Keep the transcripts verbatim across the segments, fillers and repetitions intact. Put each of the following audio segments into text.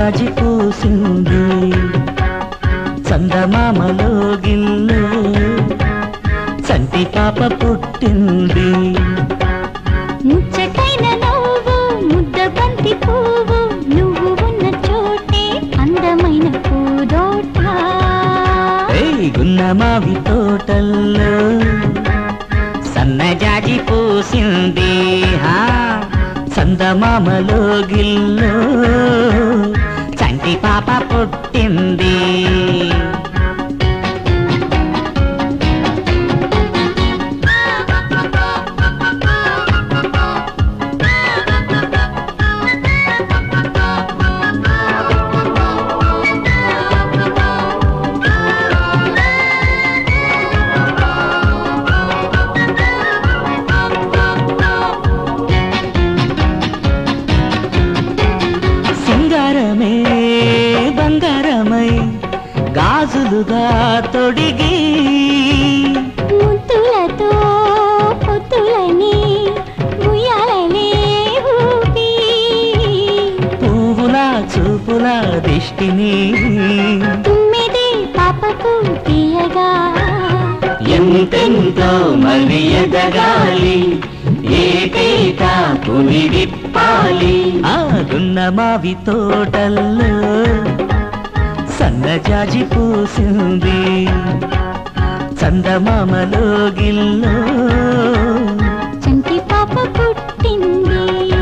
సన్నజాజి పూసింది చందమామలో గిల్లు చంటి పాప పుట్టింది ముచ్చటైన నవ్వు ముద్ద బంతి పువ్వు నువ్వు ఉన్న చోటే అందమైన పూదోట గున్న మావి తోటల్లో సన్నజాజి పూసింది చందమామలో గిల్లు చంటి పాప పుట్టింది సింగారమే బంగారమై గాజులుగా తొడిగి ముద్దులతో పొత్తులని ఉయ్యాలలే ఊపి పువ్వుల చూపుల దిష్టిని తుమ్మిది పాపకు తీయగా ఎంతెంతో మరి ఎదగాలి ఏటేటా పులి విప్పాలి ఆగున్న మావి తోటల్లో సన్నజాజి పూసింది చందమామలో గిల్లు చంటి పాప పుట్టింది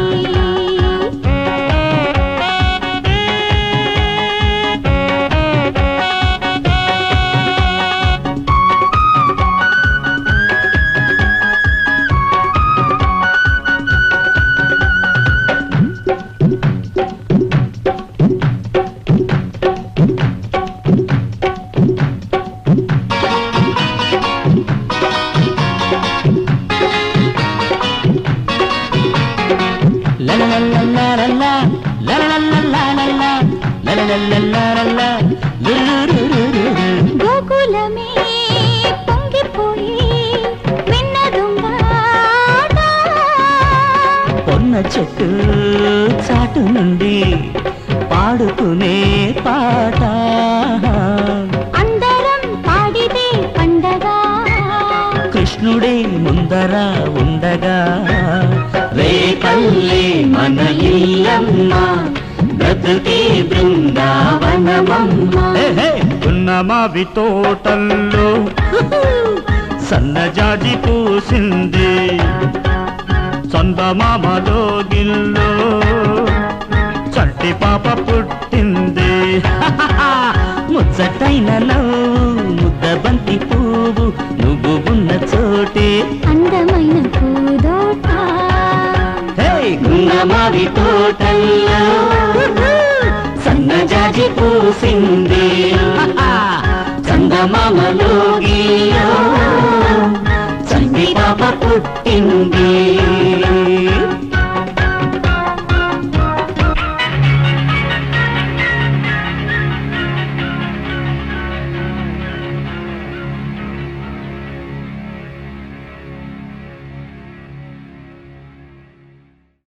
గోకులమే పొంగిపోయి విన్నదుంగాట పొన్న చెట్టు చాటు నుండి పాడుకునే పాట అందరం పాడితే పండగ కృష్ణుడే ముందర ఉండగా రేపల్లే మన ఇల్లమ్మ బ్రతుకే బృందావనమమ్మ ఉన్న మావి తోటల్లో సన్నజాజి పూసింది చందమామలో గిల్లు చంటి పాప పుట్టింది ముచ్చటైన నవ్వు ముద్ద బంతి పువ్వు నువ్వు ఉన్న చోటే అందమైన పూదోట గున్న మావి తోటల్లో సన్నజాజి పూసింది చందమామలో గిల్లు చంటి పాప పుట్టింది